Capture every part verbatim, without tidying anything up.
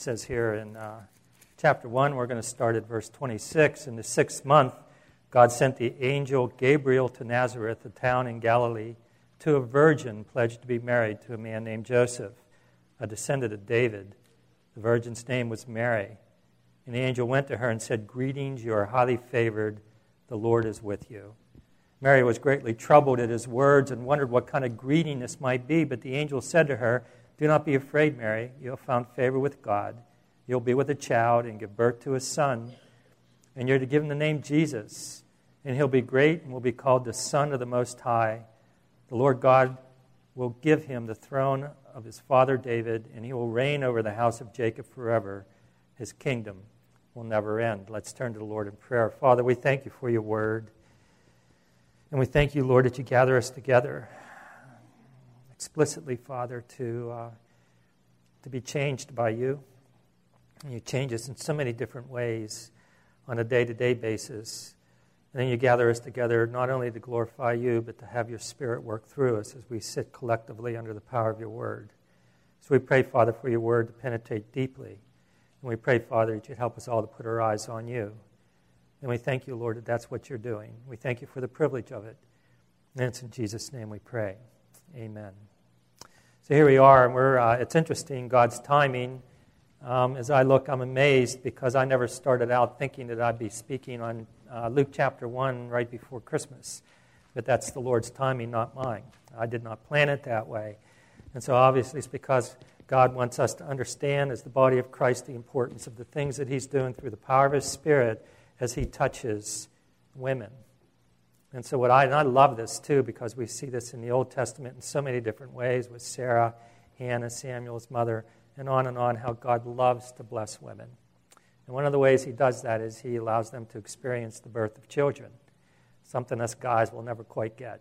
says here in uh, chapter one, we're going to start at verse twenty-six. In the sixth month, God sent the angel Gabriel to Nazareth, a town in Galilee, to a virgin pledged to be married to a man named Joseph, a descendant of David. The virgin's name was Mary. And the angel went to her and said, "Greetings, you are highly favored. The Lord is with you." Mary was greatly troubled at his words and wondered what kind of greeting this might be. But the angel said to her, "Do not be afraid, Mary. You have found favor with God. You'll be with a child and give birth to a son. And you're to give him the name Jesus. And he'll be great and will be called the Son of the Most High. The Lord God will give him the throne of his father David, and he will reign over the house of Jacob forever. His kingdom will never end." Let's turn to the Lord in prayer. Father, we thank you for your word. And we thank you, Lord, that you gather us together explicitly, Father, to uh, to be changed by you. And you change us in so many different ways on a day-to-day basis. And then you gather us together not only to glorify you, but to have your Spirit work through us as we sit collectively under the power of your word. So we pray, Father, for your word to penetrate deeply. And we pray, Father, that you'd help us all to put our eyes on you. And we thank you, Lord, that that's what you're doing. We thank you for the privilege of it. And it's in Jesus' name we pray. Amen. So here we are, and we're, uh, it's interesting, God's timing. Um, as I look, I'm amazed because I never started out thinking that I'd be speaking on uh, Luke chapter one right before Christmas. But that's the Lord's timing, not mine. I did not plan it that way. And so obviously it's because God wants us to understand as the body of Christ the importance of the things that he's doing through the power of his Spirit as he touches women. And so what I, and I love this too because we see this in the Old Testament in so many different ways with Sarah, Hannah, Samuel's mother, and on and on, how God loves to bless women. And one of the ways he does that is he allows them to experience the birth of children, something us guys will never quite get.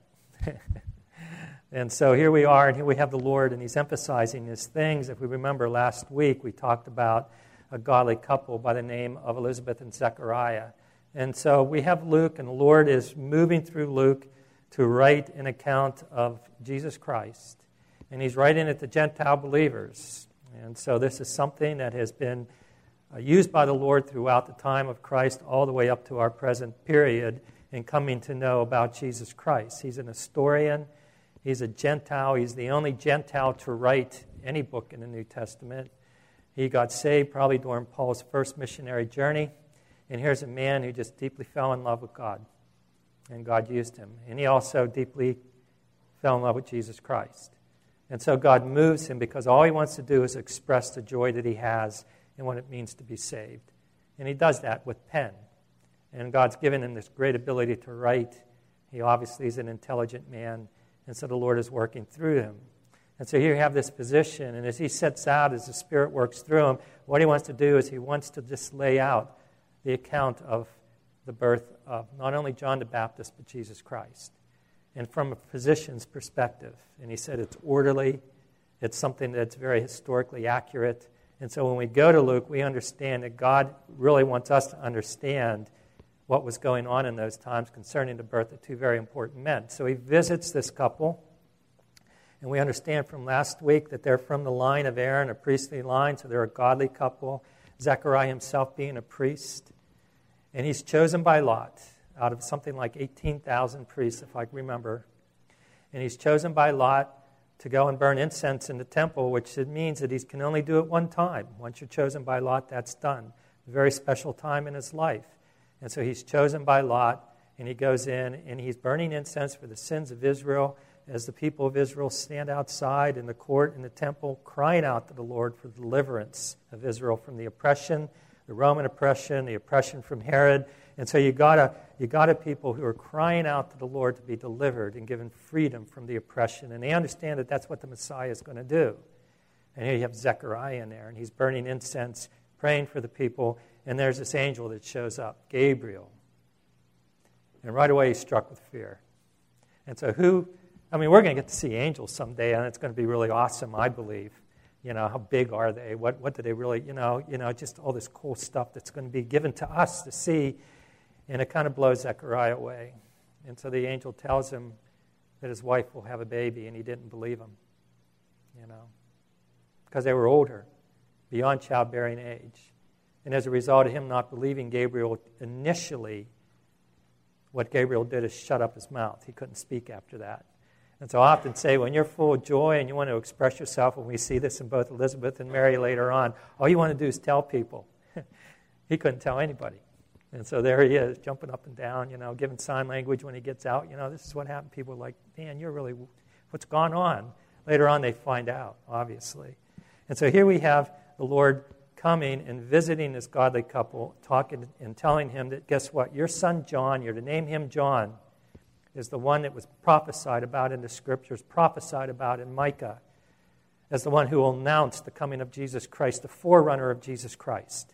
And so here we are, and here we have the Lord, and he's emphasizing these things. If we remember last week, we talked about a godly couple by the name of Elizabeth and Zechariah. And so we have Luke, and the Lord is moving through Luke to write an account of Jesus Christ. And he's writing it to Gentile believers. And so this is something that has been uh, used by the Lord throughout the time of Christ all the way up to our present period in coming to know about Jesus Christ. He's an historian. He's a Gentile. He's the only Gentile to write any book in the New Testament. He got saved probably during Paul's first missionary journey. And here's a man who just deeply fell in love with God. And God used him. And he also deeply fell in love with Jesus Christ. And so God moves him because all he wants to do is express the joy that he has in what it means to be saved. And he does that with pen. And God's given him this great ability to write. He obviously is an intelligent man. And so the Lord is working through him. And so here you have this position. And as he sets out, as the Spirit works through him, what he wants to do is he wants to just lay out the account of the birth of not only John the Baptist, but Jesus Christ. And from a physician's perspective. And he said it's orderly. It's something that's very historically accurate. And so when we go to Luke, we understand that God really wants us to understand what was going on in those times concerning the birth of two very important men. So he visits this couple. And we understand from last week that they're from the line of Aaron, a priestly line, so they're a godly couple. Zechariah himself being a priest. And he's chosen by lot out of something like eighteen thousand priests, if I remember. And he's chosen by lot to go and burn incense in the temple, which means that he can only do it one time. Once you're chosen by lot, that's done. A very special time in his life. And so he's chosen by lot, and he goes in, and he's burning incense for the sins of Israel as the people of Israel stand outside in the court in the temple, crying out to the Lord for the deliverance of Israel from the oppression, the Roman oppression, the oppression from Herod. And so you got a you got a people who are crying out to the Lord to be delivered and given freedom from the oppression. And they understand that that's what the Messiah is going to do. And here you have Zechariah in there, and he's burning incense, praying for the people. And there's this angel that shows up, Gabriel. And right away he's struck with fear. And so who, I mean, we're going to get to see angels someday, and it's going to be really awesome, I believe. You know, how big are they? What what do they really, you know, you know, just all this cool stuff that's going to be given to us to see. And it kind of blows Zechariah away. And so the angel tells him that his wife will have a baby, and he didn't believe him, you know, because they were older. beyond childbearing age. And as a result of him not believing Gabriel initially, what Gabriel did is shut up his mouth. He couldn't speak after that. And so I often say, when you're full of joy and you want to express yourself, and we see this in both Elizabeth and Mary later on, all you want to do is tell people. He couldn't tell anybody. And so there he is, jumping up and down, you know, giving sign language when he gets out. You know, this is what happened. People are like, man, you're really, what's gone on? Later on, they find out, obviously. And so here we have the Lord coming and visiting this godly couple, talking and telling him that, guess what? Your son John, you're to name him John, is the one that was prophesied about in the Scriptures, prophesied about in Micah, as the one who will announce the coming of Jesus Christ, the forerunner of Jesus Christ.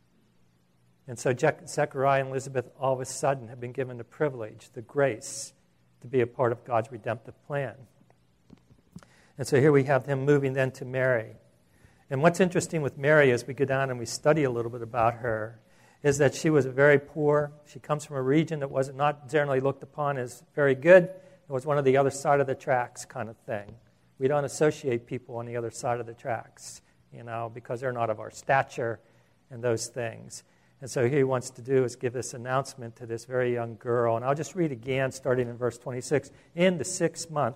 And so Zechariah and Elizabeth all of a sudden have been given the privilege, the grace, to be a part of God's redemptive plan. And so here we have him moving then to Mary. And what's interesting with Mary as we go down and we study a little bit about her is that she was very poor. She comes from a region that was not generally looked upon as very good. It was one of the other side of the tracks kind of thing. We don't associate people on the other side of the tracks, you know, because they're not of our stature and those things. And so here he wants to do is give this announcement to this very young girl. And I'll just read again, starting in verse twenty-six. In the sixth month,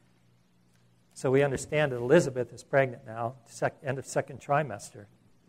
so we understand that Elizabeth is pregnant now, sec- end of second trimester.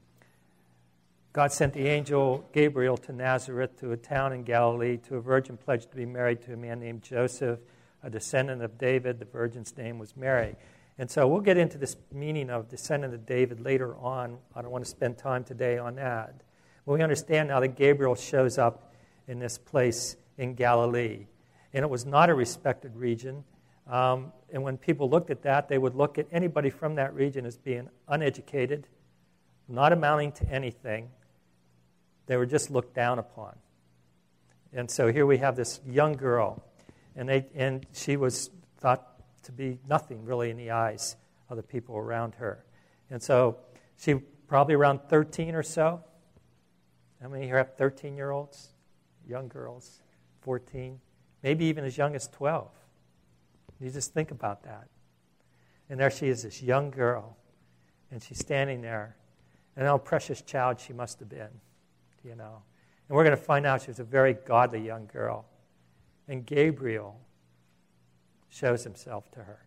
God sent the angel Gabriel to Nazareth, to a town in Galilee, to a virgin pledged to be married to a man named Joseph, a descendant of David. The virgin's name was Mary. And so we'll get into this meaning of descendant of David later on. I don't want to spend time today on that. But we understand now that Gabriel shows up in this place in Galilee. And it was not a respected region. Um, and when people looked at that, they would look at anybody from that region as being uneducated, not amounting to anything. They were just looked down upon. And so here we have this young girl, and they and she was thought to be nothing really in the eyes of the people around her. And so she probably around thirteen or so. How many here have thirteen-year-olds? Young girls, fourteen, maybe even as young as twelve. You just think about that. And there she is, this young girl, and she's standing there. And how precious child she must have been, you know. And we're going to find out she was a very godly young girl. And Gabriel shows himself to her.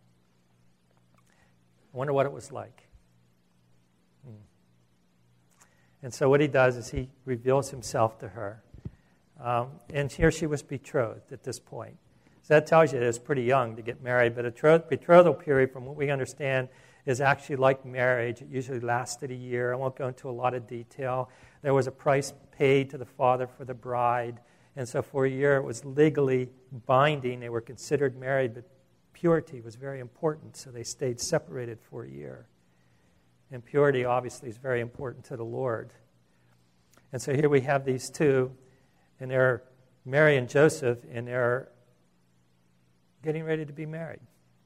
I wonder what it was like. Hmm. And so what he does is he reveals himself to her. Um, and here she was betrothed at this point. So that tells you that it's pretty young to get married. But a betrothal period, from what we understand, is actually like marriage. It usually lasted a year. I won't go into a lot of detail. There was a price paid to the father for the bride. And so for a year it was legally binding. They were considered married, but purity was very important. So they stayed separated for a year. And purity obviously is very important to the Lord. And so here we have these two, and they're Mary and Joseph, and they're getting ready to be married.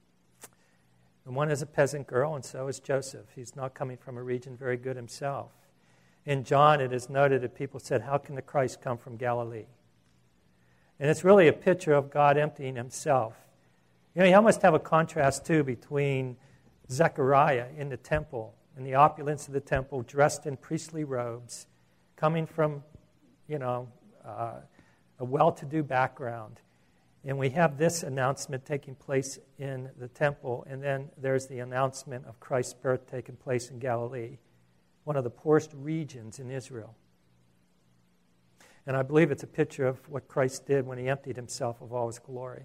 And one is a peasant girl, and so is Joseph. He's not coming from a region very good himself. In John, it is noted that people said, how can the Christ come from Galilee? And it's really a picture of God emptying himself. You know, you almost have a contrast, too, between Zechariah in the temple, in the opulence of the temple, dressed in priestly robes, coming from, you know, uh, a well-to-do background. And we have this announcement taking place in the temple, and then there's the announcement of Christ's birth taking place in Galilee, one of the poorest regions in Israel. And I believe it's a picture of what Christ did when he emptied himself of all his glory.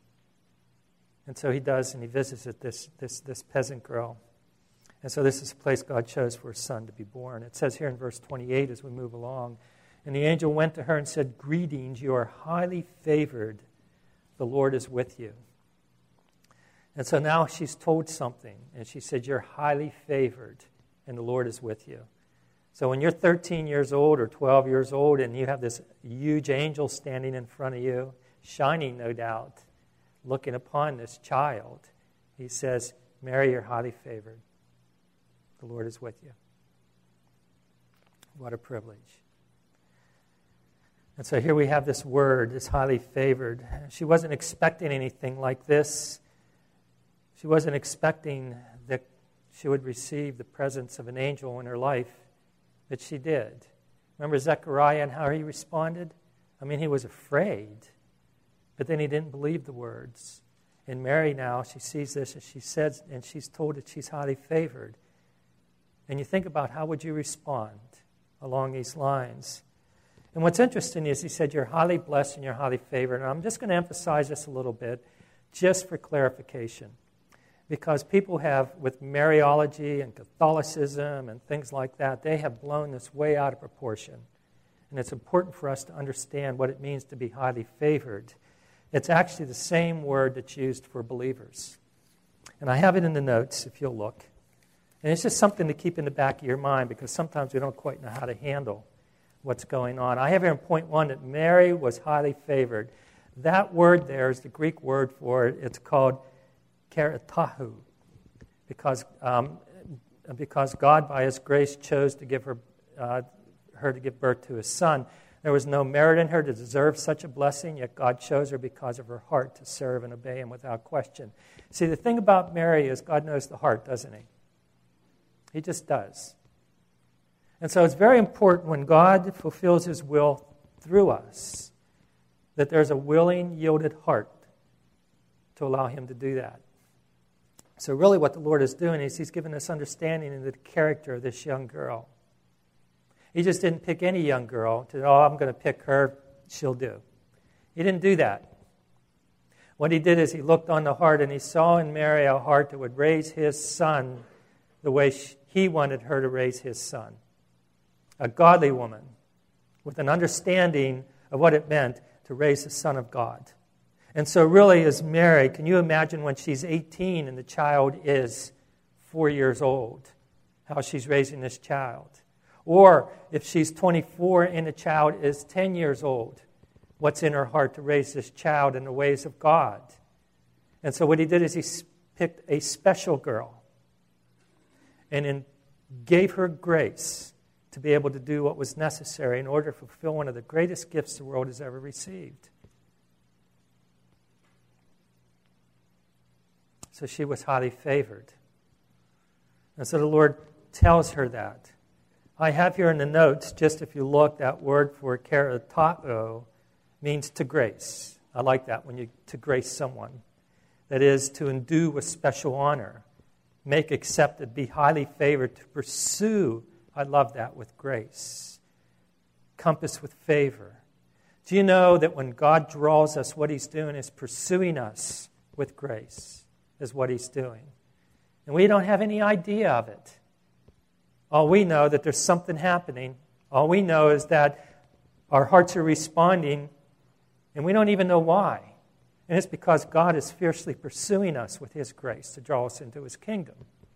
And so he does, and he visits this, this, this peasant girl. And so this is a place God chose for his son to be born. It says here in verse twenty-eight as we move along, and the angel went to her and said, greetings, you are highly favored. The Lord is with you. And so now she's told something, and she said, you're highly favored, and the Lord is with you. So when you're thirteen years old or twelve years old, and you have this huge angel standing in front of you, shining, no doubt, looking upon this child, he says, Mary, you're highly favored. The Lord is with you. What a privilege. And so here we have this word, this highly favored. She wasn't expecting anything like this. She wasn't expecting that she would receive the presence of an angel in her life, that she did. Remember Zechariah and how he responded? I mean, he was afraid, but then he didn't believe the words. And Mary now, she sees this and she says, and she's told that she's highly favored. And you think about how would you respond along these lines. And what's interesting is he said, you're highly blessed and you're highly favored. And I'm just going to emphasize this a little bit, just for clarification. Because people have, with Mariology and Catholicism and things like that, they have blown this way out of proportion. And it's important for us to understand what it means to be highly favored. It's actually the same word that's used for believers. And I have it in the notes, if you'll look. And it's just something to keep in the back of your mind, because sometimes we don't quite know how to handle what's going on. I have here in point one that Mary was highly favored. That word there is the Greek word for it. It's called karitahu, because um, because God, by His grace, chose to give her uh, her to give birth to His Son. There was no merit in her to deserve such a blessing, yet God chose her because of her heart to serve and obey Him without question. See, the thing about Mary is God knows the heart, doesn't He? He just does. And so it's very important when God fulfills His will through us that there's a willing, yielded heart to allow Him to do that. So really what the Lord is doing is He's given us understanding into the character of this young girl. He just didn't pick any young girl to, oh, I'm going to pick her, she'll do. He didn't do that. What He did is He looked on the heart and He saw in Mary a heart that would raise His Son the way He wanted her to raise His Son. A godly woman with an understanding of what it meant to raise the Son of God. And so really as Mary, can you imagine when she's eighteen and the child is four years old, how she's raising this child? Or if she's twenty-four and the child is ten years old, what's in her heart to raise this child in the ways of God? And so what He did is He picked a special girl and in, gave her grace to be able to do what was necessary in order to fulfill one of the greatest gifts the world has ever received. So she was highly favored. And so the Lord tells her that. I have here in the notes, just if you look, that word for karitao means to grace. I like that, when you to grace someone. That is, to endue with special honor, make accepted, be highly favored, to pursue, I love that, with grace. Compass with favor. Do you know that when God draws us, what He's doing is pursuing us with grace, is what He's doing. And we don't have any idea of it. All we know that there's something happening. All we know is that our hearts are responding, and we don't even know why. And it's because God is fiercely pursuing us with His grace to draw us into His kingdom.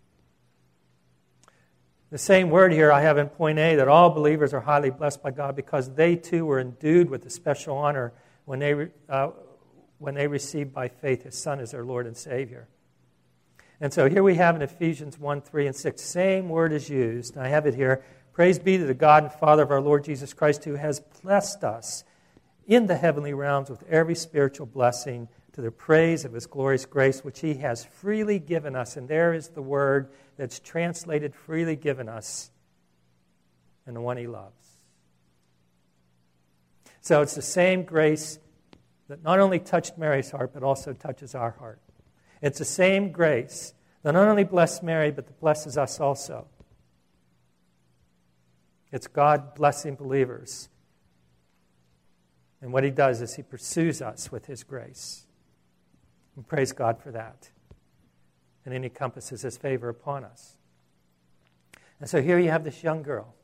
The same word here I have in point A, that all believers are highly blessed by God because they too were endued with a special honor when they, uh, when they received by faith His Son as their Lord and Savior. And so here we have in Ephesians one, three, and six, same word is used. I have it here. Praise be to the God and Father of our Lord Jesus Christ, who has blessed us in the heavenly realms with every spiritual blessing to the praise of His glorious grace, which He has freely given us. And there is the word that's translated freely given us, and the one He loves. So it's the same grace that not only touched Mary's heart, but also touches our heart. It's the same grace that not only blessed Mary, but that blesses us also. It's God blessing believers. And what He does is He pursues us with His grace. And praise God for that. And then He compasses His favor upon us. And so here you have this young girl.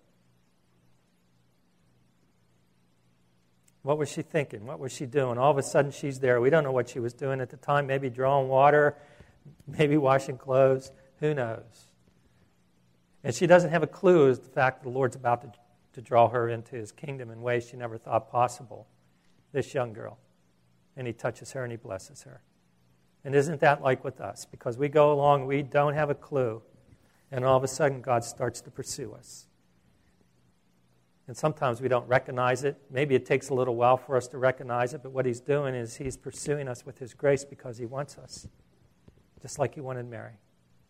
What was she thinking? What was she doing? All of a sudden she's there. We don't know what she was doing at the time. Maybe drawing water, maybe washing clothes. Who knows? And she doesn't have a clue as the fact that the Lord's about to, to draw her into His kingdom in ways she never thought possible. This young girl. And He touches her and He blesses her. And isn't that like with us? Because we go along, we don't have a clue. And all of a sudden God starts to pursue us. And sometimes we don't recognize it. Maybe it takes a little while for us to recognize it, but what He's doing is He's pursuing us with His grace because He wants us, just like He wanted Mary.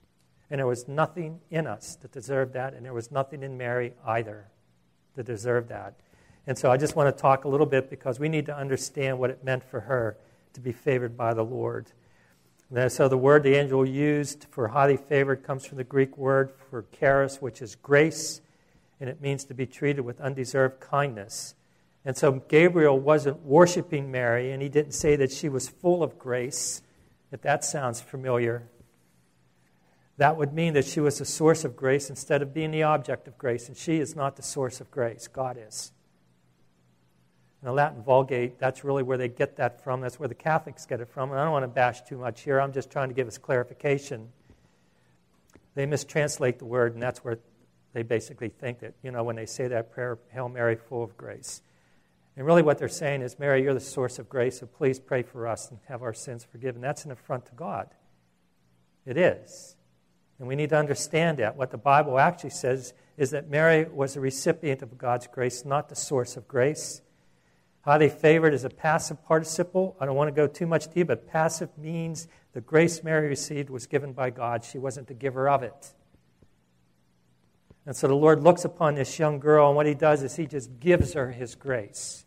And there was nothing in us that deserved that, and there was nothing in Mary either that deserved that. And so I just want to talk a little bit because we need to understand what it meant for her to be favored by the Lord. And so the word the angel used for highly favored comes from the Greek word for charis, which is grace, and it means to be treated with undeserved kindness. And so Gabriel wasn't worshiping Mary, and he didn't say that she was full of grace. If that sounds familiar, that would mean that she was the source of grace instead of being the object of grace. And she is not the source of grace. God is. In the Latin Vulgate, that's really where they get that from. That's where the Catholics get it from. And I don't want to bash too much here. I'm just trying to give us clarification. They mistranslate the word, and that's where they basically think that, you know, when they say that prayer, Hail Mary, full of grace. And really what they're saying is, Mary, you're the source of grace, so please pray for us and have our sins forgiven. That's an affront to God. It is. And we need to understand that. What the Bible actually says is that Mary was a recipient of God's grace, not the source of grace. Highly favored is a passive participle. I don't want to go too much deep, but passive means the grace Mary received was given by God. She wasn't the giver of it. And so the Lord looks upon this young girl, and what he does is he just gives her his grace.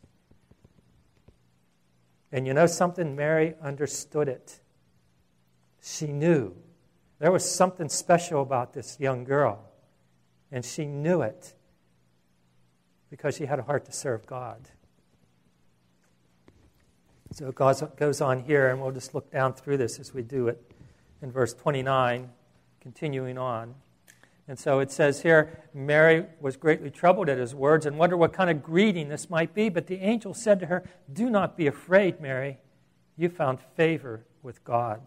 And you know something? Mary understood it. She knew. There was something special about this young girl. And she knew it because she had a heart to serve God. So it goes, goes on here, and we'll just look down through this as we do it in verse twenty-nine, continuing on. And so it says here, Mary was greatly troubled at his words and wondered what kind of greeting this might be. But the angel said to her, do not be afraid, Mary. You found favor with God.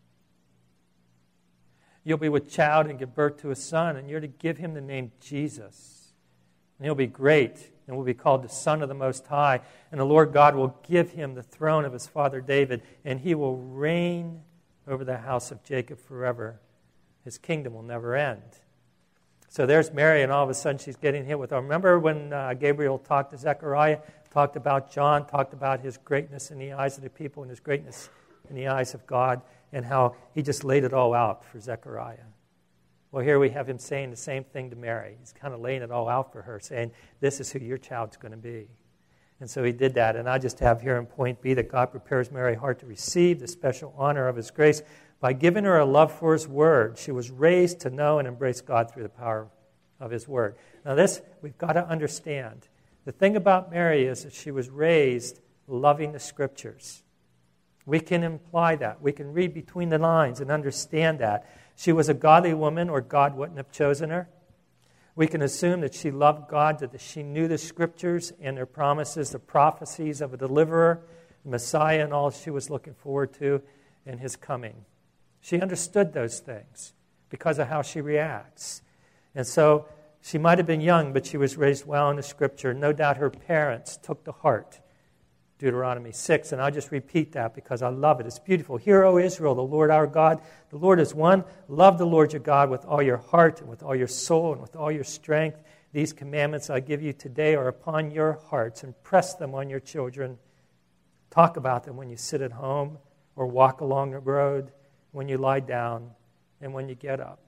You'll be with child and give birth to a son, and you're to give him the name Jesus. And he'll be great and will be called the Son of the Most High. And the Lord God will give him the throne of his father David, and he will reign over the house of Jacob forever. His kingdom will never end. So there's Mary, and all of a sudden she's getting hit with, remember when uh, Gabriel talked to Zechariah, talked about John, talked about his greatness in the eyes of the people and his greatness in the eyes of God, and how he just laid it all out for Zechariah. Well, here we have him saying the same thing to Mary. He's kind of laying it all out for her, saying, this is who your child's going to be. And so he did that. And I just have here in point B that God prepares Mary's heart to receive the special honor of his grace by giving her a love for his word. She was raised to know and embrace God through the power of his word. Now this, we've got to understand. The thing about Mary is that she was raised loving the Scriptures. We can imply that. We can read between the lines and understand that. She was a godly woman, or God wouldn't have chosen her. We can assume that she loved God, that she knew the Scriptures and their promises, the prophecies of a deliverer, the Messiah, and all she was looking forward to in his coming. She understood those things because of how she reacts. And so she might have been young, but she was raised well in the Scripture. No doubt her parents took to heart Deuteronomy six, and I'll just repeat that because I love it. It's beautiful. Hear, O Israel, the Lord our God, the Lord is one. Love the Lord your God with all your heart and with all your soul and with all your strength. These commandments I give you today are upon your hearts, and press them on your children. Talk about them when you sit at home or walk along the road, when you lie down, and when you get up.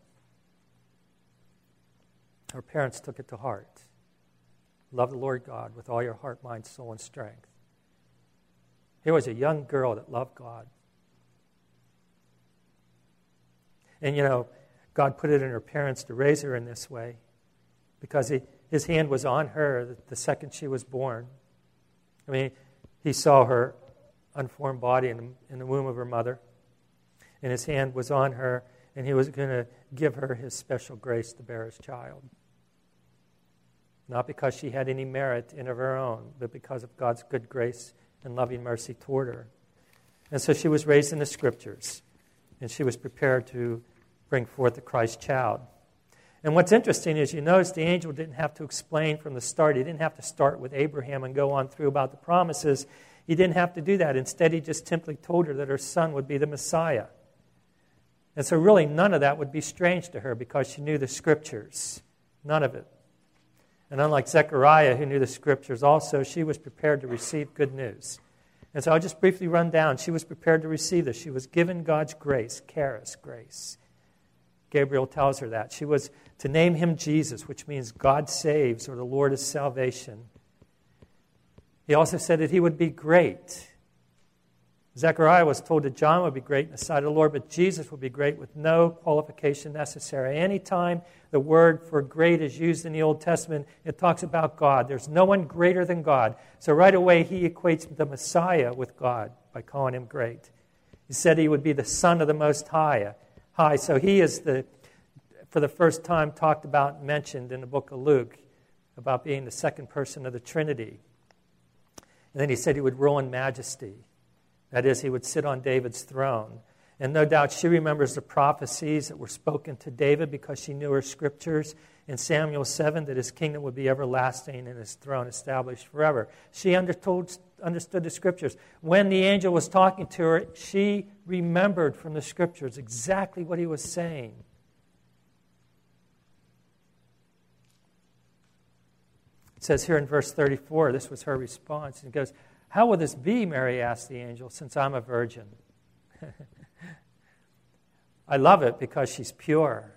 Her parents took it to heart. Love the Lord God with all your heart, mind, soul, and strength. Here was a young girl that loved God. And, you know, God put it in her parents to raise her in this way because he, his hand was on her the, the second she was born. I mean, he saw her unformed body in the, in the womb of her mother, and his hand was on her, and he was going to give her his special grace to bear his child. Not because she had any merit in of her own, but because of God's good grace and loving mercy toward her. And so she was raised in the Scriptures, and she was prepared to bring forth the Christ child. And what's interesting is you notice the angel didn't have to explain from the start. He didn't have to start with Abraham and go on through about the promises. He didn't have to do that. Instead, he just simply told her that her son would be the Messiah. And so really none of that would be strange to her because she knew the Scriptures. None of it. And unlike Zechariah, who knew the Scriptures also, she was prepared to receive good news. And so I'll just briefly run down. She was prepared to receive this. She was given God's grace, charis, grace. Gabriel tells her that. She was to name him Jesus, which means God saves, or the Lord is salvation. He also said that he would be great. Zechariah was told that John would be great in the sight of the Lord, but Jesus would be great with no qualification necessary. Anytime the word for great is used in the Old Testament, it talks about God. There's no one greater than God. So right away, he equates the Messiah with God by calling him great. He said he would be the Son of the Most High. High. So he is, the, for the first time, talked about, mentioned in the book of Luke, about being the second person of the Trinity. And then he said he would rule in majesty. That is, he would sit on David's throne. And no doubt she remembers the prophecies that were spoken to David because she knew her scriptures in Samuel seven, that his kingdom would be everlasting and his throne established forever. She understood, understood the scriptures. When the angel was talking to her, she remembered from the scriptures exactly what he was saying. It says here in verse thirty-four, this was her response. He goes, "How will this be," Mary asked the angel, "since I'm a virgin?" I love it because she's pure.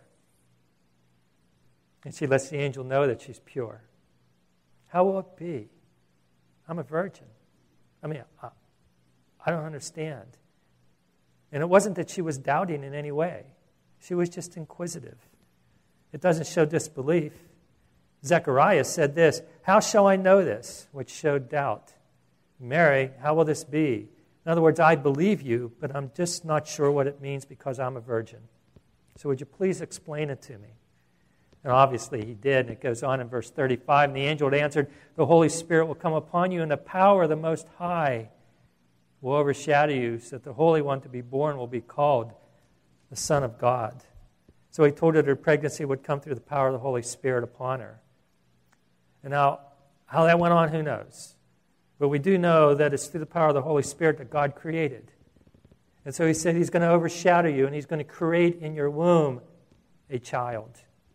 And she lets the angel know that she's pure. How will it be? I'm a virgin. I mean, I, I don't understand. And it wasn't that she was doubting in any way. She was just inquisitive. It doesn't show disbelief. Zechariah said this, "How shall I know this?" which showed doubt. "Mary, how will this be?" In other words, I believe you, but I'm just not sure what it means because I'm a virgin. So would you please explain it to me? And obviously he did, and it goes on in verse thirty-five. And the angel had answered, "The Holy Spirit will come upon you, and the power of the Most High will overshadow you, so that the Holy One to be born will be called the Son of God." So he told her that her pregnancy would come through the power of the Holy Spirit upon her. And now, how that went on, who knows? But we do know that it's through the power of the Holy Spirit that God created. And so he said he's going to overshadow you, and he's going to create in your womb a child.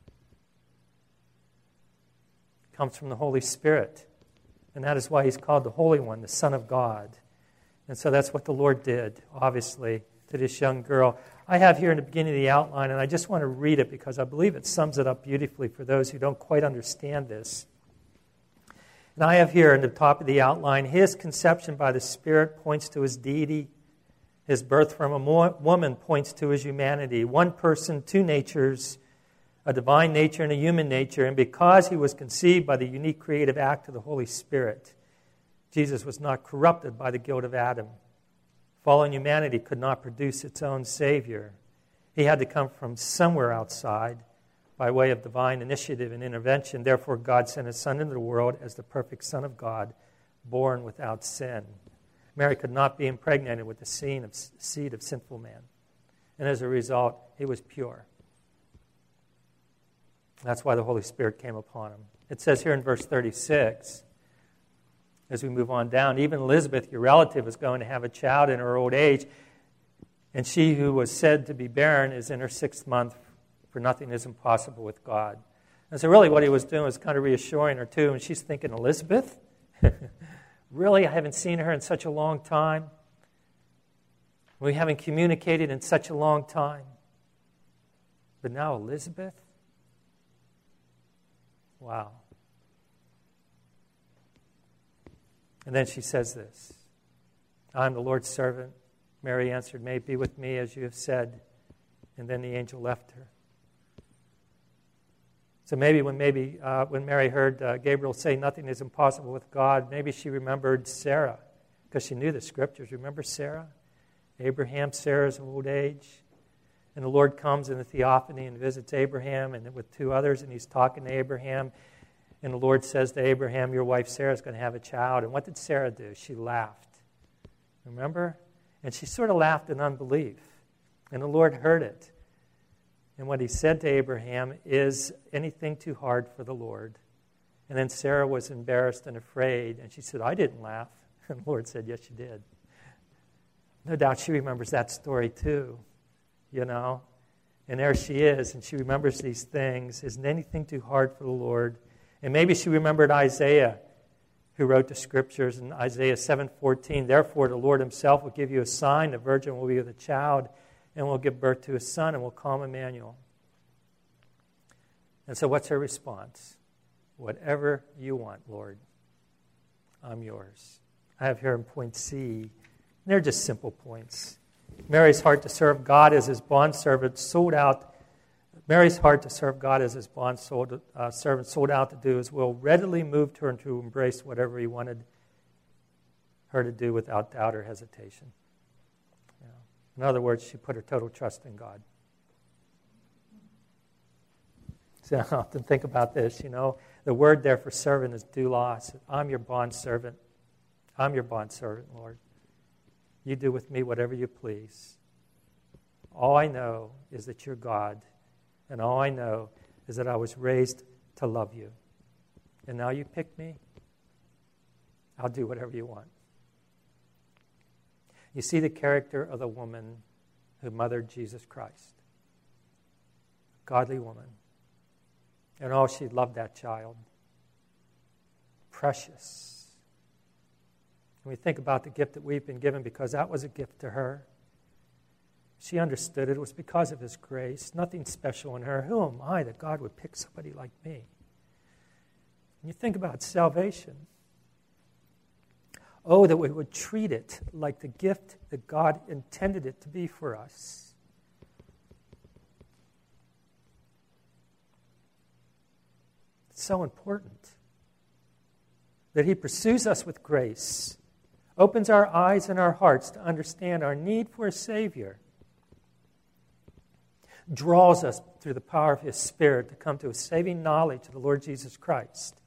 It comes from the Holy Spirit. And that is why he's called the Holy One, the Son of God. And so that's what the Lord did, obviously, to this young girl. I have here in the beginning of the outline, and I just want to read it because I believe it sums it up beautifully for those who don't quite understand this. And I have here in the top of the outline, his conception by the Spirit points to his deity. His birth from a mo- woman points to his humanity. One person, two natures, a divine nature and a human nature. And because he was conceived by the unique creative act of the Holy Spirit, Jesus was not corrupted by the guilt of Adam. Fallen humanity could not produce its own Savior. He had to come from somewhere outside by way of divine initiative and intervention. Therefore, God sent his Son into the world as the perfect Son of God, born without sin. Mary could not be impregnated with the seed of, seed of sinful man. And as a result, he was pure. That's why the Holy Spirit came upon him. It says here in verse thirty-six, as we move on down, even Elizabeth, your relative, is going to have a child in her old age, and she who was said to be barren is in her sixth month, for nothing is impossible with God. And so really what he was doing was kind of reassuring her too, and she's thinking, Elizabeth? Really? I haven't seen her in such a long time. We haven't communicated in such a long time. But now Elizabeth? Wow. And then she says this, "I am the Lord's servant." Mary answered, "May it be with me as you have said." And then the angel left her. So maybe when maybe uh, when Mary heard uh, Gabriel say nothing is impossible with God, maybe she remembered Sarah, because she knew the scriptures. Remember Sarah? Abraham, Sarah's old age. And the Lord comes in the theophany and visits Abraham and with two others, and he's talking to Abraham. And the Lord says to Abraham, your wife Sarah is going to have a child. And what did Sarah do? She laughed. Remember? And she sort of laughed in unbelief. And the Lord heard it. And what he said to Abraham is, anything too hard for the Lord? And then Sarah was embarrassed and afraid. And she said, I didn't laugh. And the Lord said, yes, you did. No doubt she remembers that story too, you know. And there she is, and she remembers these things. Isn't anything too hard for the Lord? And maybe she remembered Isaiah, who wrote the scriptures in Isaiah seven fourteen. Therefore, the Lord himself will give you a sign. The virgin will be with a child and will give birth to a son and will call him Emmanuel. And so what's her response? Whatever you want, Lord, I'm yours. I have here in point C, and they're just simple points. Mary's heart to serve God as his bondservant sold out. Mary's heart to serve God as his bond sold, uh, servant sold out to do his will readily moved her to embrace whatever he wanted her to do without doubt or hesitation. You know, in other words, she put her total trust in God. So I often think about this, you know. The word there for servant is doulos. I'm your bondservant. I'm your bondservant, Lord. You do with me whatever you please. All I know is that you're God. And all I know is that I was raised to love you. And now you pick me, I'll do whatever you want. You see the character of the woman who mothered Jesus Christ. A godly woman. And oh, she loved that child. Precious. And we think about the gift that we've been given because that was a gift to her. She understood it. It was because of his grace. Nothing special in her. Who am I that God would pick somebody like me? And you think about salvation. Oh, that we would treat it like the gift that God intended it to be for us. It's so important that he pursues us with grace, opens our eyes and our hearts to understand our need for a Savior, draws us through the power of his Spirit to come to a saving knowledge of the Lord Jesus Christ,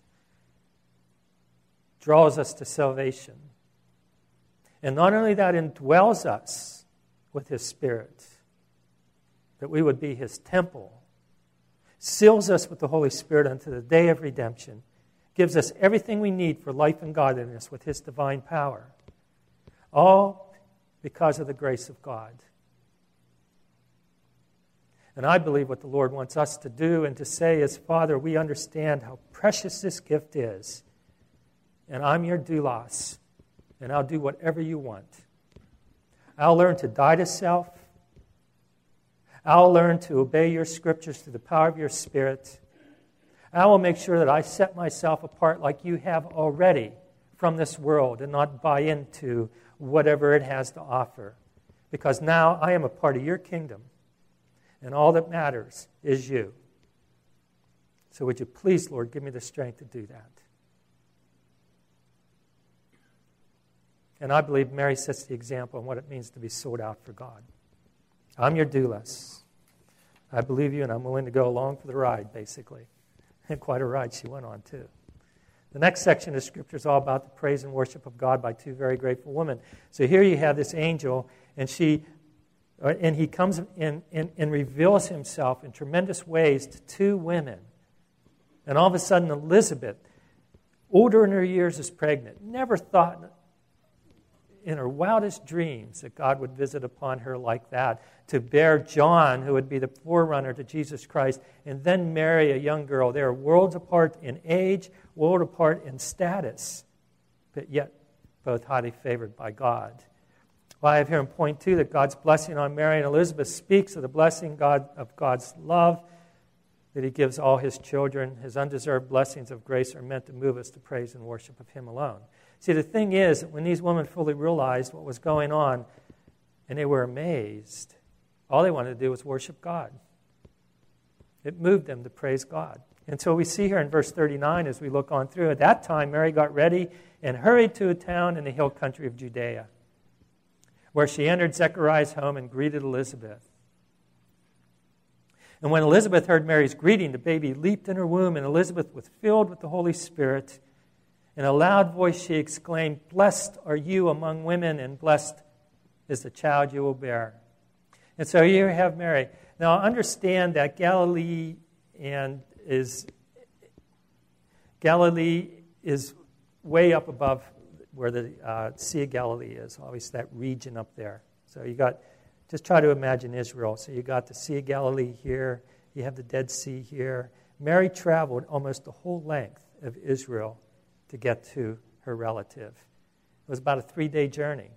draws us to salvation. And not only that, indwells us with his Spirit, that we would be his temple, seals us with the Holy Spirit unto the day of redemption, gives us everything we need for life and godliness with his divine power. All because of the grace of God. And I believe what the Lord wants us to do and to say is, Father, we understand how precious this gift is. And I'm your doulos. And I'll do whatever you want. I'll learn to die to self. I'll learn to obey your scriptures through the power of your Spirit. I will make sure that I set myself apart like you have already from this world and not buy into whatever it has to offer. Because now I am a part of your kingdom. And all that matters is you. So would you please, Lord, give me the strength to do that. And I believe Mary sets the example on what it means to be sold out for God. I'm your doulos. I believe you, and I'm willing to go along for the ride, basically. And quite a ride she went on, too. The next section of Scripture is all about the praise and worship of God by two very grateful women. So here you have this angel, and she... And he comes in, in and reveals himself in tremendous ways to two women. And all of a sudden, Elizabeth, older in her years, is pregnant. Never thought in her wildest dreams that God would visit upon her like that, to bear John, who would be the forerunner to Jesus Christ, and then marry a young girl. They are worlds apart in age, worlds apart in status, but yet both highly favored by God. Well, I have here in point two that God's blessing on Mary and Elizabeth speaks of the blessing God of God's love that he gives all his children. His undeserved blessings of grace are meant to move us to praise and worship of him alone. See, the thing is that when these women fully realized what was going on and they were amazed, all they wanted to do was worship God. It moved them to praise God. And so we see here in verse thirty-nine as we look on through, at that time Mary got ready and hurried to a town in the hill country of Judea, where she entered Zechariah's home and greeted Elizabeth. And when Elizabeth heard Mary's greeting, the baby leaped in her womb, and Elizabeth was filled with the Holy Spirit. In a loud voice she exclaimed, "Blessed are you among women, and blessed is the child you will bear." And so here you have Mary. Now understand that Galilee and is Galilee is way up above where the uh, Sea of Galilee is, obviously that region up there. So you got, just try to imagine Israel. So you got the Sea of Galilee here, you have the Dead Sea here. Mary traveled almost the whole length of Israel to get to her relative. It was about a three-day journey,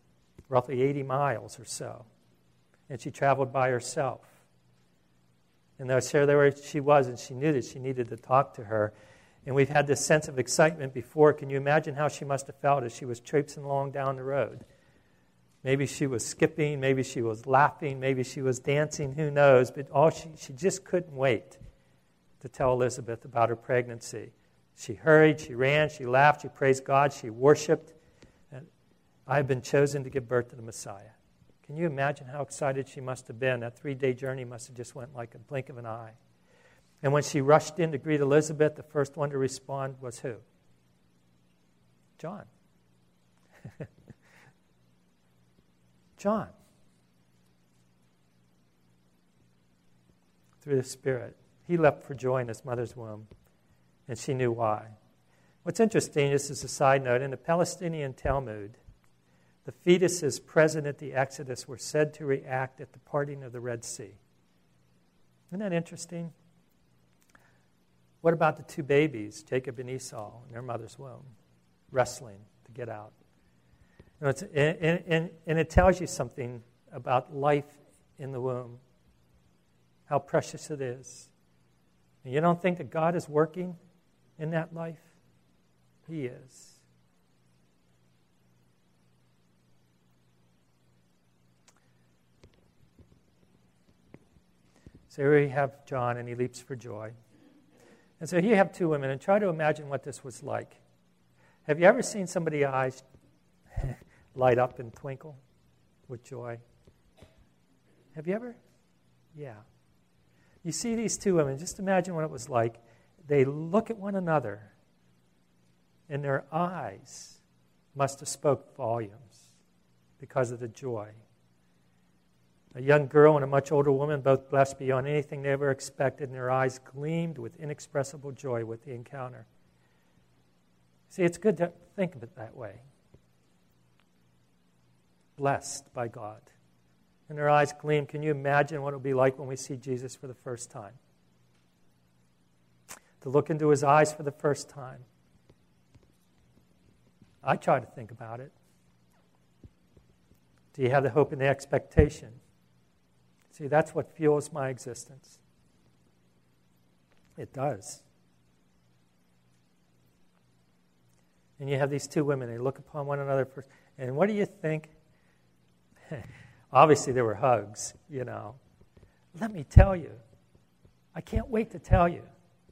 roughly eighty miles or so. And she traveled by herself. And there, there she was, and she knew that she needed to talk to her. And we've had this sense of excitement before. Can you imagine how she must have felt as she was traipsing along down the road? Maybe she was skipping, maybe she was laughing, maybe she was dancing, who knows. But all she, she just couldn't wait to tell Elizabeth about her pregnancy. She hurried, she ran, she laughed, she praised God, she worshiped. And I've been chosen to give birth to the Messiah. Can you imagine how excited she must have been? That three-day journey must have just went like a blink of an eye. And when she rushed in to greet Elizabeth, the first one to respond was who? John. John. Through the Spirit. He leapt for joy in his mother's womb, and she knew why. What's interesting, this is a side note, in the Palestinian Talmud, the fetuses present at the Exodus were said to react at the parting of the Red Sea. Isn't that interesting? What about the two babies, Jacob and Esau, in their mother's womb, wrestling to get out? You know, it's, and, and, and it tells you something about life in the womb, how precious it is. And you don't think that God is working in that life? He is. So here we have John, and he leaps for joy. And so here you have two women, and try to imagine what this was like. Have you ever seen somebody's eyes light up and twinkle with joy? Have you ever? Yeah. You see these two women, just imagine what it was like. They look at one another, and their eyes must have spoke volumes because of the joy. A young girl and a much older woman, both blessed beyond anything they ever expected, and their eyes gleamed with inexpressible joy with the encounter. See, it's good to think of it that way. Blessed by God. And their eyes gleam. Can you imagine what it will be like when we see Jesus for the first time? To look into his eyes for the first time. I try to think about it. Do you have the hope and the expectation? See, that's what fuels my existence. It does. And you have these two women, they look upon one another first. And what do you think? Obviously, there were hugs, you know. Let me tell you. I can't wait to tell you.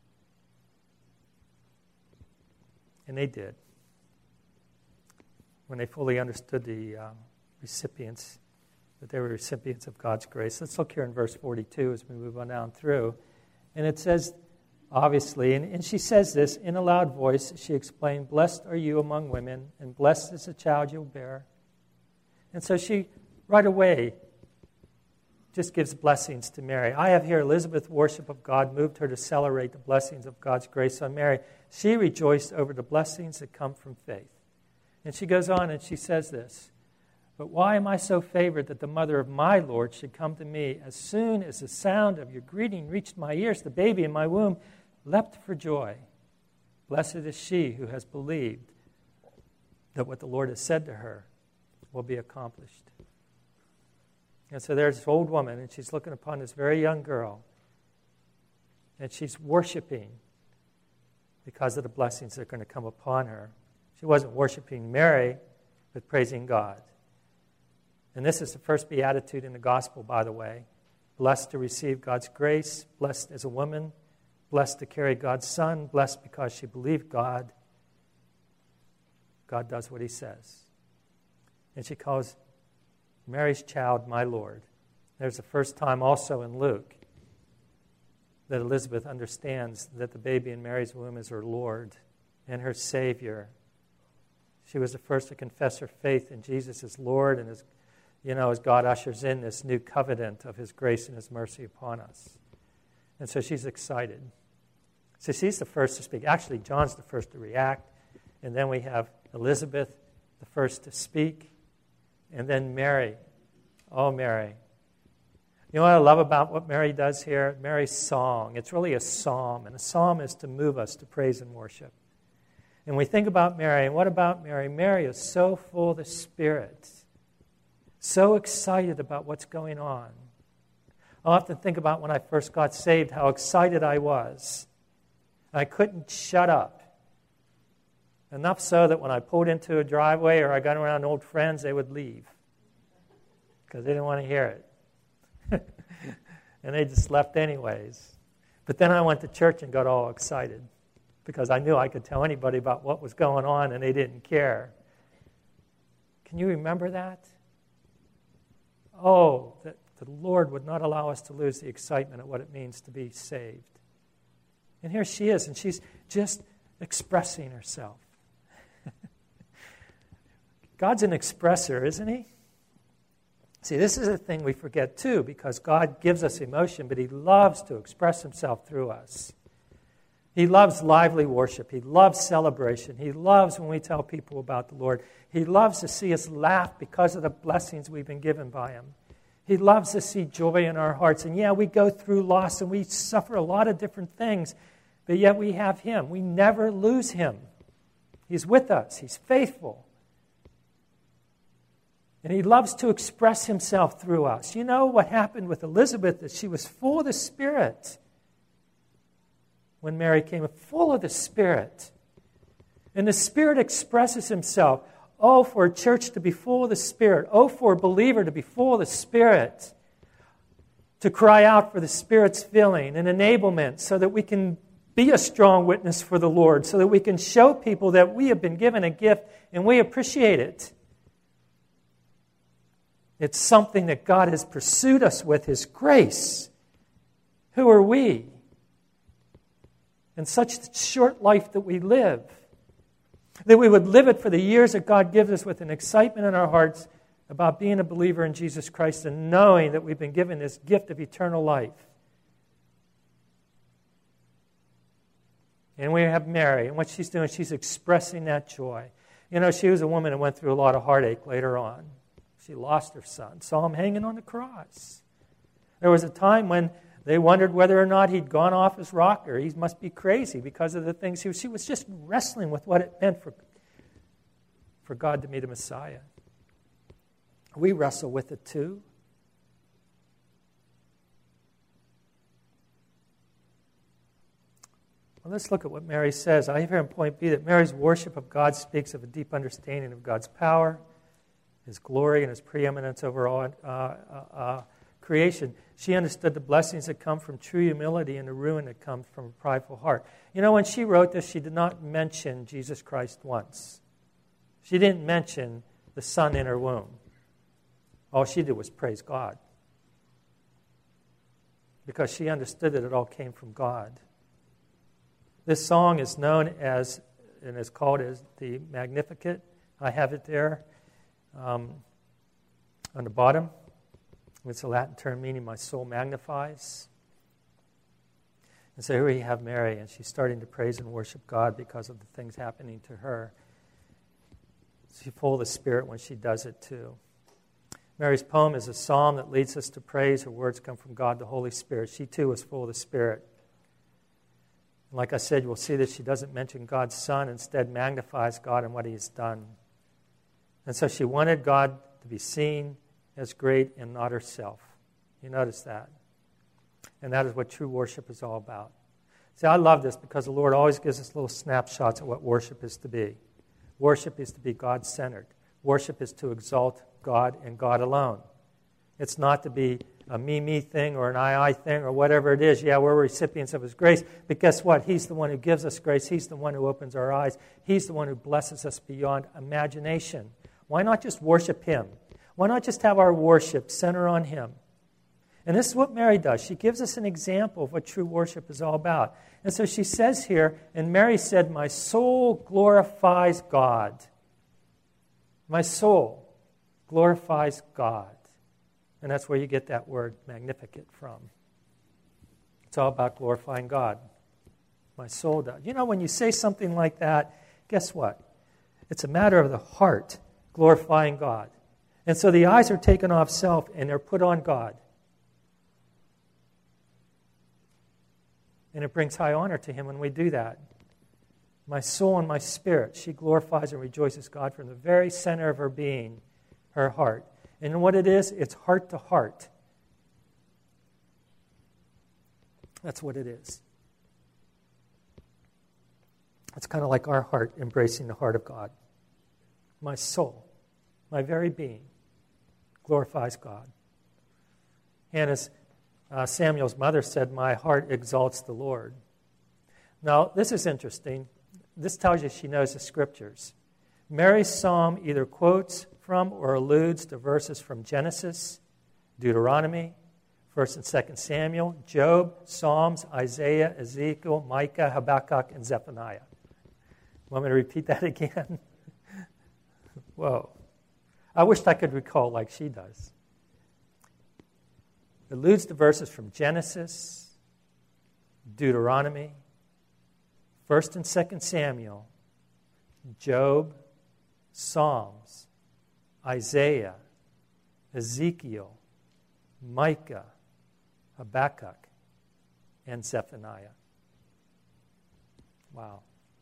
And they did. When they fully understood the uh, recipients, that they were recipients of God's grace. Let's look here in verse forty-two as we move on down through. And it says, obviously, and, and she says this in a loud voice, she explained, "Blessed are you among women, and blessed is the child you'll bear." And so she, right away, just gives blessings to Mary. I have here Elizabeth's worship of God moved her to celebrate the blessings of God's grace on Mary. She rejoiced over the blessings that come from faith. And she goes on and she says this, "But why am I so favored that the mother of my Lord should come to me? As soon as the sound of your greeting reached my ears, the baby in my womb leapt for joy. Blessed is she who has believed that what the Lord has said to her will be accomplished." And so there's this old woman, and she's looking upon this very young girl, and she's worshiping because of the blessings that are going to come upon her. She wasn't worshiping Mary, but praising God. And this is the first beatitude in the gospel, by the way. Blessed to receive God's grace, blessed as a woman, blessed to carry God's son, blessed because she believed God. God does what he says. And she calls Mary's child my Lord. There's the first time also in Luke that Elizabeth understands that the baby in Mary's womb is her Lord and her Savior. She was the first to confess her faith in Jesus as Lord, and as you know, as God ushers in this new covenant of his grace and his mercy upon us. And so she's excited. So she's the first to speak. Actually, John's the first to react. And then we have Elizabeth, the first to speak. And then Mary. Oh, Mary. You know what I love about what Mary does here? Mary's song. It's really a psalm. And a psalm is to move us to praise and worship. And we think about Mary. And what about Mary? Mary is so full of the Spirit. So excited about what's going on. I often think about when I first got saved, how excited I was. I couldn't shut up. Enough so that when I pulled into a driveway or I got around old friends, they would leave because they didn't want to hear it. And they just left anyways. But then I went to church and got all excited because I knew I could tell anybody about what was going on and they didn't care. Can you remember that? Oh, that the Lord would not allow us to lose the excitement of what it means to be saved. And here she is, and she's just expressing herself. God's an expresser, isn't he? See, this is a thing we forget too, because God gives us emotion, but he loves to express himself through us. He loves lively worship. He loves celebration. He loves when we tell people about the Lord. He loves to see us laugh because of the blessings we've been given by him. He loves to see joy in our hearts. And yeah, we go through loss and we suffer a lot of different things, but yet we have him. We never lose him. He's with us. He's faithful. And he loves to express himself through us. You know what happened with Elizabeth is she was full of the Spirit when Mary came, full of the Spirit. And the Spirit expresses himself. Oh, for a church to be full of the Spirit. Oh, for a believer to be full of the Spirit. To cry out for the Spirit's filling and enablement so that we can be a strong witness for the Lord, so that we can show people that we have been given a gift and we appreciate it. It's something that God has pursued us with, his grace. Who are we? In such short life that we live, that we would live it for the years that God gives us with an excitement in our hearts about being a believer in Jesus Christ and knowing that we've been given this gift of eternal life. And we have Mary, and what she's doing, she's expressing that joy. You know, she was a woman who went through a lot of heartache later on. She lost her son, saw him hanging on the cross. There was a time when they wondered whether or not he'd gone off his rocker. He must be crazy because of the things he was. She was just wrestling with what it meant for, for God to meet a Messiah. We wrestle with it too. Well, let's look at what Mary says. I have here in point B that Mary's worship of God speaks of a deep understanding of God's power, his glory, and his preeminence over all uh, uh, uh, creation. She understood the blessings that come from true humility and the ruin that comes from a prideful heart. You know, when she wrote this, she did not mention Jesus Christ once. She didn't mention the Son in her womb. All she did was praise God, because she understood that it all came from God. This song is known as, and is called as the Magnificat. I have it there um, on the bottom. It's a Latin term meaning my soul magnifies. And so here we have Mary, and she's starting to praise and worship God because of the things happening to her. She's full of the Spirit when she does it too. Mary's poem is a psalm that leads us to praise. Her words come from God, the Holy Spirit. She too is full of the Spirit. And like I said, we'll see that she doesn't mention God's Son, instead magnifies God and what he has done. And so she wanted God to be seen as great and not herself. You notice that? And that is what true worship is all about. See, I love this because the Lord always gives us little snapshots of what worship is to be. Worship is to be God-centered. Worship is to exalt God and God alone. It's not to be a me-me thing or an I-I thing or whatever it is. Yeah, we're recipients of his grace, but guess what? He's the one who gives us grace. He's the one who opens our eyes. He's the one who blesses us beyond imagination. Why not just worship him? Why not just have our worship center on him? And this is what Mary does. She gives us an example of what true worship is all about. And so she says here, and Mary said, my soul glorifies God. My soul glorifies God. And that's where you get that word magnificat from. It's all about glorifying God. My soul does. You know, when you say something like that, guess what? It's a matter of the heart glorifying God. And so the eyes are taken off self and they're put on God. And it brings high honor to him when we do that. My soul and my spirit, she glorifies and rejoices God from the very center of her being, her heart. And what it is, it's heart to heart. That's what it is. It's kind of like our heart embracing the heart of God. My soul, my very being, glorifies God. And as uh, Samuel's mother said, my heart exalts the Lord. Now, this is interesting. This tells you she knows the Scriptures. Mary's psalm either quotes from or alludes to verses from Genesis, Deuteronomy, First and Second Samuel, Job, Psalms, Isaiah, Ezekiel, Micah, Habakkuk, and Zephaniah. Want me to repeat that again? Whoa. I wished I could recall like she does. It alludes to verses from Genesis, Deuteronomy, First and Second Samuel, Job, Psalms, Isaiah, Ezekiel, Micah, Habakkuk, and Zephaniah. Wow.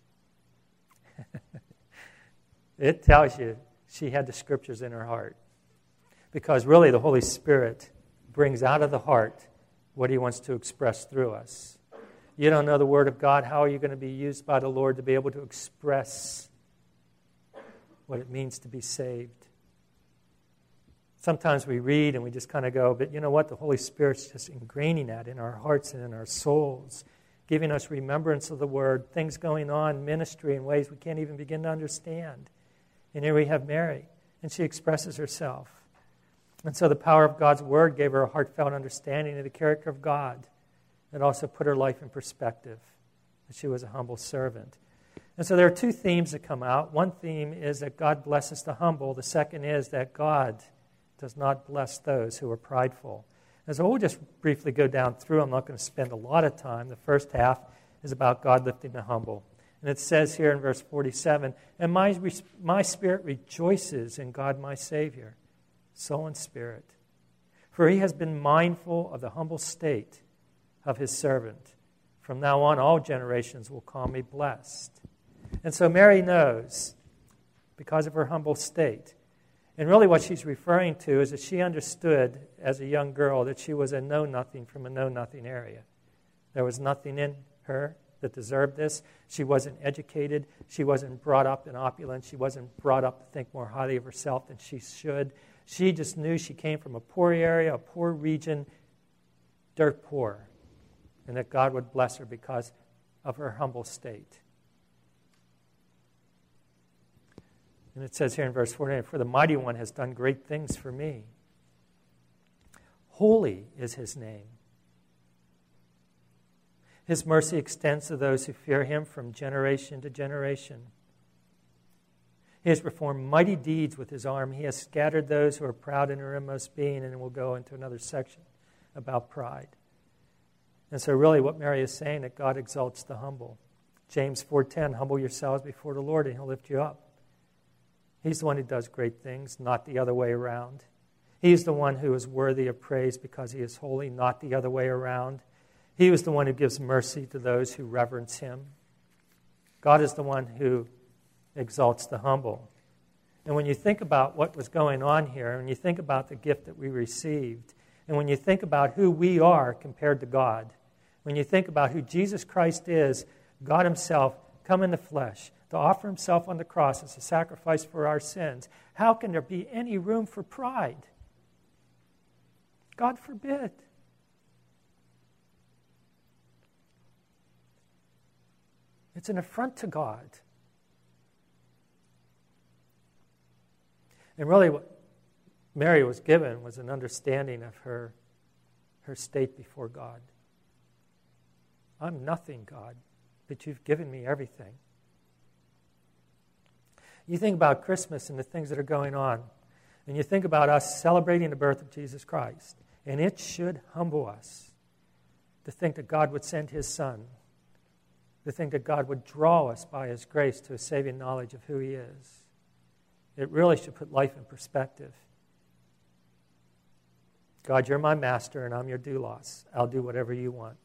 It tells you she had the Scriptures in her heart. Because really the Holy Spirit brings out of the heart what He wants to express through us. You don't know the Word of God, how are you going to be used by the Lord to be able to express what it means to be saved? Sometimes we read and we just kind of go, but you know what? The Holy Spirit's just ingraining that in our hearts and in our souls, giving us remembrance of the Word, things going on, ministry in ways we can't even begin to understand. And here we have Mary, and she expresses herself. And so the power of God's Word gave her a heartfelt understanding of the character of God. It also put her life in perspective, that she was a humble servant. And so there are two themes that come out. One theme is that God blesses the humble. The second is that God does not bless those who are prideful. And so we'll just briefly go down through. I'm not going to spend a lot of time. The first half is about God lifting the humble. And it says here in verse forty-seven, and my, my spirit rejoices in God my Savior, soul and spirit. For He has been mindful of the humble state of His servant. From now on, all generations will call me blessed. And so Mary knows, because of her humble state. And really what she's referring to is that she understood as a young girl that she was a know-nothing from a know-nothing area. There was nothing in her that deserved this. She wasn't educated. She wasn't brought up in opulence. She wasn't brought up to think more highly of herself than she should. She just knew she came from a poor area, a poor region, dirt poor, and that God would bless her because of her humble state. And it says here in verse forty-nine, for the Mighty One has done great things for me. Holy is His name. His mercy extends to those who fear Him from generation to generation. He has performed mighty deeds with His arm. He has scattered those who are proud in their inmost being, and we'll go into another section about pride. And so really what Mary is saying, that God exalts the humble. James four ten, humble yourselves before the Lord, and He'll lift you up. He's the one who does great things, not the other way around. He's the one who is worthy of praise because He is holy, not the other way around. He was the one who gives mercy to those who reverence Him. God is the one who exalts the humble. And when you think about what was going on here, when you think about the gift that we received, and when you think about who we are compared to God, when you think about who Jesus Christ is, God Himself come in the flesh, to offer Himself on the cross as a sacrifice for our sins, how can there be any room for pride? God forbid. It's an affront to God. And really what Mary was given was an understanding of her, her state before God. I'm nothing, God, but You've given me everything. You think about Christmas and the things that are going on, and you think about us celebrating the birth of Jesus Christ, and it should humble us to think that God would send His Son, to think that God would draw us by His grace to a saving knowledge of who He is. It really should put life in perspective. God, You're my master, and I'm Your doulos. I'll do whatever You want.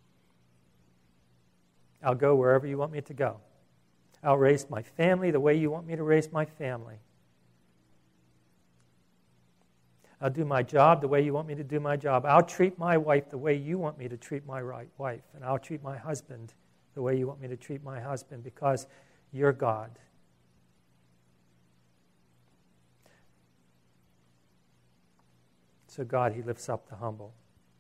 I'll go wherever You want me to go. I'll raise my family the way You want me to raise my family. I'll do my job the way you want me to do my job. I'll treat my wife the way you want me to treat my right wife. And I'll treat my husband the way you want me to treat my husband because you're God. So God, he lifts up the humble.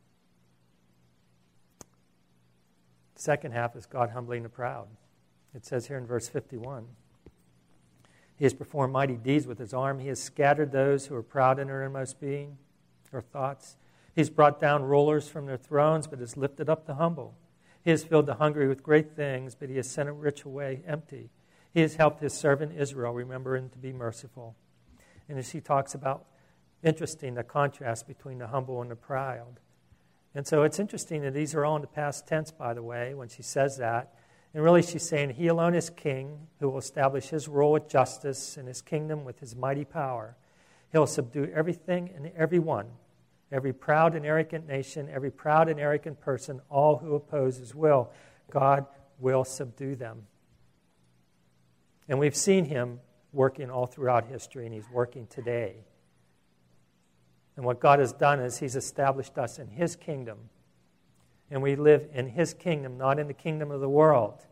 The second half is God humbling the proud. It says here in verse fifty-one, he has performed mighty deeds with his arm. He has scattered those who are proud in their inmost being or thoughts. He's brought down rulers from their thrones, but has lifted up the humble. He has filled the hungry with great things, but he has sent a rich away empty. He has helped his servant Israel, remember him to be merciful. And as he talks about, interesting, the contrast between the humble and the proud. And so it's interesting that these are all in the past tense, by the way, when she says that. And really she's saying he alone is king, who will establish his rule with justice and his kingdom with his mighty power. He'll subdue everything and everyone, every proud and arrogant nation, every proud and arrogant person, all who oppose his will. God will subdue them. And we've seen him working all throughout history, and he's working today. And what God has done is he's established us in his kingdom. And we live in his kingdom, not in the kingdom of the world.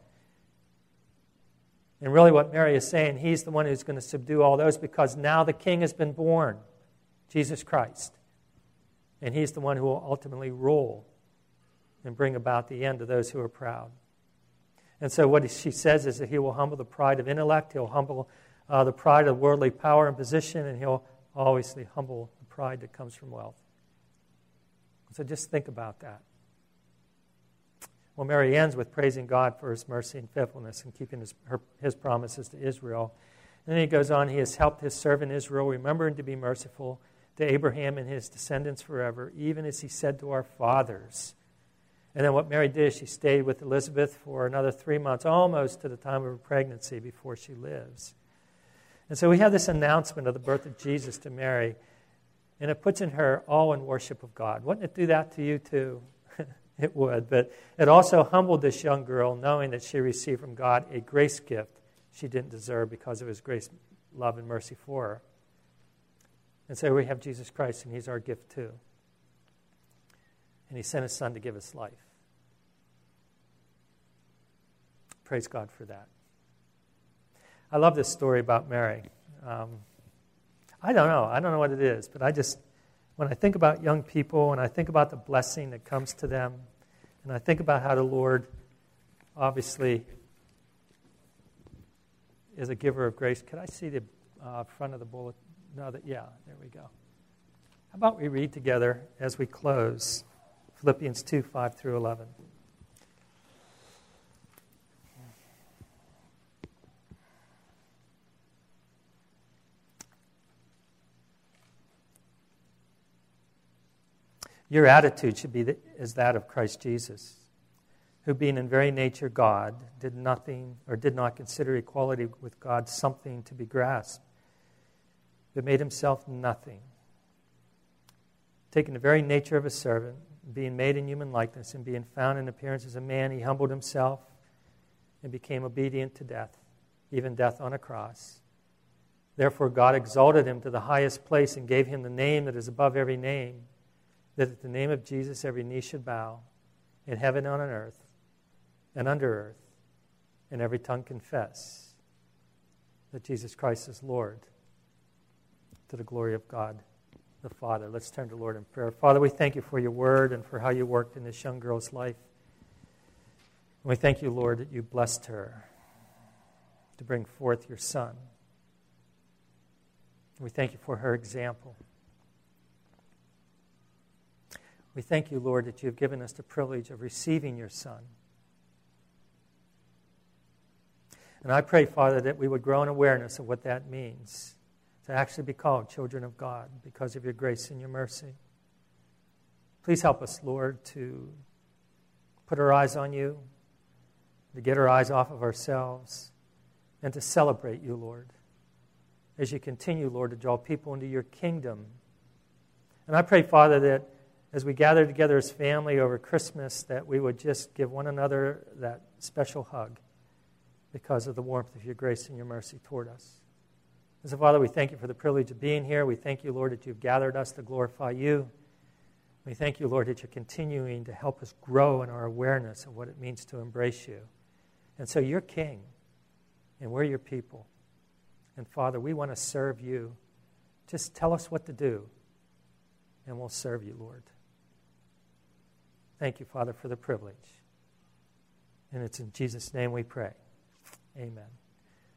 And really what Mary is saying, he's the one who's going to subdue all those because now the king has been born, Jesus Christ. And he's the one who will ultimately rule and bring about the end of those who are proud. And so what she says is that he will humble the pride of intellect, he'll humble uh, the pride of worldly power and position, and he'll obviously humble the pride that comes from wealth. So just think about that. Well, Mary ends with praising God for his mercy and faithfulness and keeping his, her, his promises to Israel. And then he goes on, he has helped his servant Israel, remembering to be merciful to Abraham and his descendants forever, even as he said to our fathers. And then what Mary did is she stayed with Elizabeth for another three months, almost to the time of her pregnancy before she lives. And so we have this announcement of the birth of Jesus to Mary, and it puts in her all in worship of God. Wouldn't it do that to you too? It would. But it also humbled this young girl, knowing that she received from God a grace gift she didn't deserve because of his grace, love, and mercy for her. And so we have Jesus Christ, and he's our gift too. And he sent his son to give us life. Praise God for that. I love this story about Mary. Um, I don't know. I don't know what it is, but I just, when I think about young people and I think about the blessing that comes to them, and I think about how the Lord obviously is a giver of grace. Could I see the uh, front of the bullet? No, that yeah, there we go. How about we read together as we close Philippians two, five through eleven. Your attitude should be the, as that of Christ Jesus, who being in very nature God, did nothing or did not consider equality with God something to be grasped, but made himself nothing. Taking the very nature of a servant, being made in human likeness, and being found in appearance as a man, he humbled himself and became obedient to death, even death on a cross. Therefore God exalted him to the highest place and gave him the name that is above every name, that at the name of Jesus every knee should bow, in heaven and on earth, and under earth, and every tongue confess that Jesus Christ is Lord, to the glory of God the Father. Let's turn to the Lord in prayer. Father, we thank you for your word and for how you worked in this young girl's life. And we thank you, Lord, that you blessed her to bring forth your Son. We thank you for her example. We thank you, Lord, that you have given us the privilege of receiving your Son. And I pray, Father, that we would grow in awareness of what that means, to actually be called children of God because of your grace and your mercy. Please help us, Lord, to put our eyes on you, to get our eyes off of ourselves, and to celebrate you, Lord, as you continue, Lord, to draw people into your kingdom. And I pray, Father, that as we gather together as family over Christmas, that we would just give one another that special hug because of the warmth of your grace and your mercy toward us. And so, Father, we thank you for the privilege of being here. We thank you, Lord, that you've gathered us to glorify you. We thank you, Lord, that you're continuing to help us grow in our awareness of what it means to embrace you. And so you're King, and we're your people. And, Father, we want to serve you. Just tell us what to do, and we'll serve you, Lord. Thank you, Father, for the privilege. And it's in Jesus' name we pray. Amen.